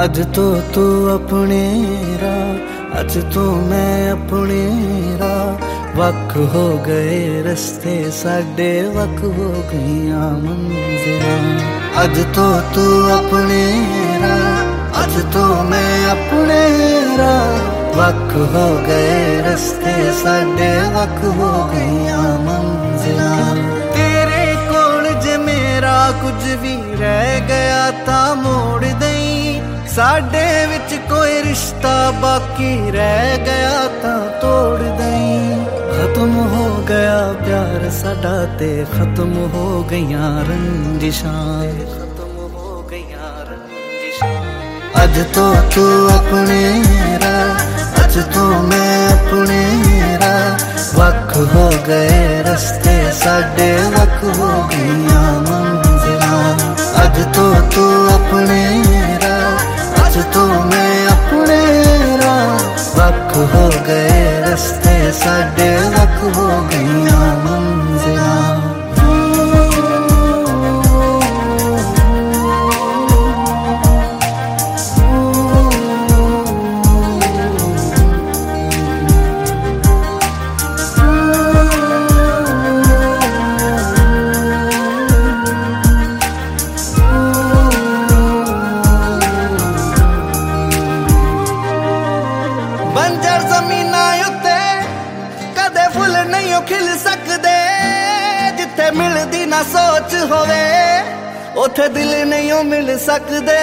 अज तो तू अपने राह, अज तो मैं अपने राह। वक हो गए रस्ते साडे, वक हो गईयां मंजिलां। अज तो तू अपने राह, अज तो मैं अपने राह। वक हो गए रस्ते साडे, वक हो गईयां मंजिलां। तेरे कोल जे मेरा कुछ भी रह गया ता मोड़ दई। साडे विच कोई रिश्ता बाकी रह गया ता तोड़ दई। खत्म हो गया प्यार साडा ते खत्म हो गईयां रंजिशां। खत्म हो गईयां रंजिशां। अज तो तू अपने राह, अज तो मैं अपने राह। वक हो गए रस्ते साडे, वक हो गईयां मंजिलां। अज तो तू अपने राह, अज तो मैं अपने राह। वक हो गए रस्ते साडे, वक हो गईयां मंजिलां। बंजर ज़मीनां उत्ते कदे फुल नहीं खिल सकदे। जिथे मिलदी ना सोच होवे उथे दिल नहीं मिल सकदे।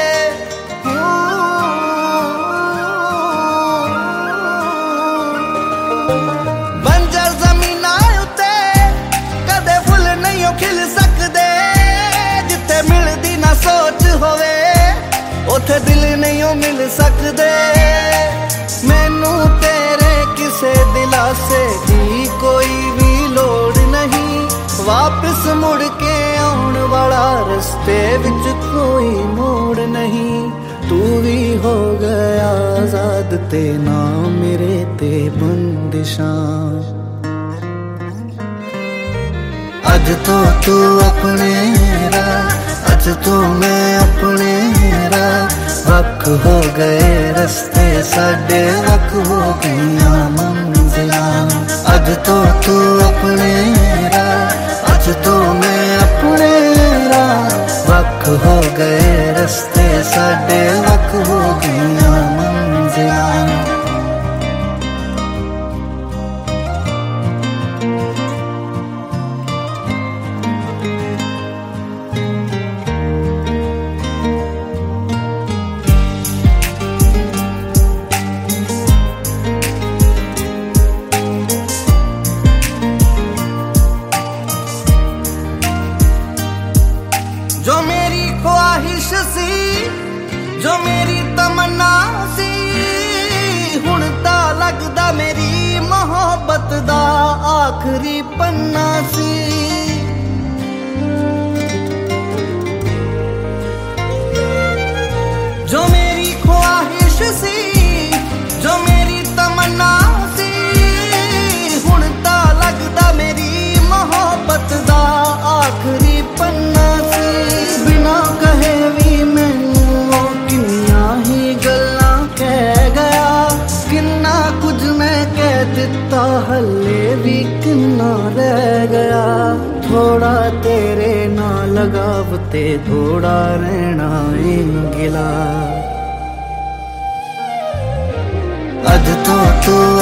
बंजर ज़मीनां उत्ते कदे फुल नहीं खिल सकदे। जिथे मिलदी ना सोच होवे उथे दिल नहीं मिल सकदे। मैनू तेरे किसे दिलासे की कोई भी लोड़ नहीं। वापस मुड़ के आउण वाला रस्ते विच कोई मोड़ नहीं। तू भी हो गया आजाद ते ना मेरे ते बंदिशां। अज तो तू अपने राह, अज तो मैं अपने राह। वक हो गए रस्ते साडे, वक हो गईयां मंजिलां। अज तो तू अपने राह, अज तो मैं अपने राह। वक हो गए रस्ते साडे, वक हो गईयां मंजिलां। जो मेरी ख्वाहिश सी, जो मेरी तमन्ना सी। हुण तां लगदा मेरी मोहब्बत दा आखरी पन्ना सी। जो मेरी ख्वाहिश सी, जो मेरी तमन्ना सी। हुण तां लगदा मेरी मोहब्बत दा आखरी पन्ना सी। बिना कहे भी मैनू किन्नियां ही गल्लां कह गया। किन्ना कुछ मैं कह दिता, हले भी किन्ना रह गया। थोड़ा तेरे नाल लगाव ते थोड़ा रहना गिला। अज तो तू